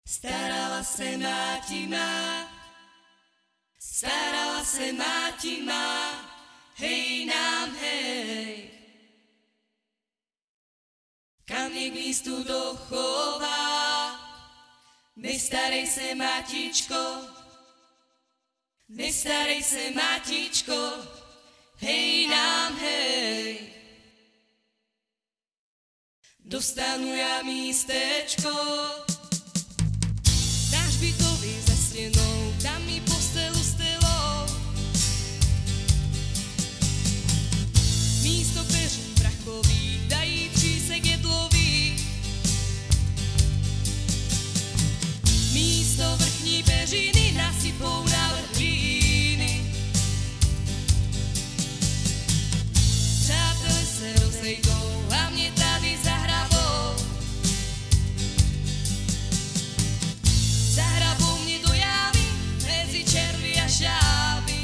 Starala se máti má, hej nám hej. Kamník místu dochová, nestarej se matičko, hej nám hej. Dostanu ja místečko, náš bytový za stenou, tam mi postelu stelou. Místo peří prachových, dají třísek jedlových. Místo vrchní peřiny nasypou návrh hlíny. Přátelé se rozejdou a mě tady zahrabou. Zahrabou mě do jávy mezi červy a žáby.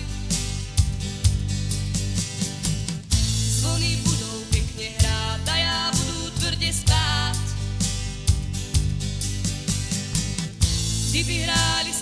Zvony budou pěkně hrát a já budu tvrdě spát. Kdyby hráli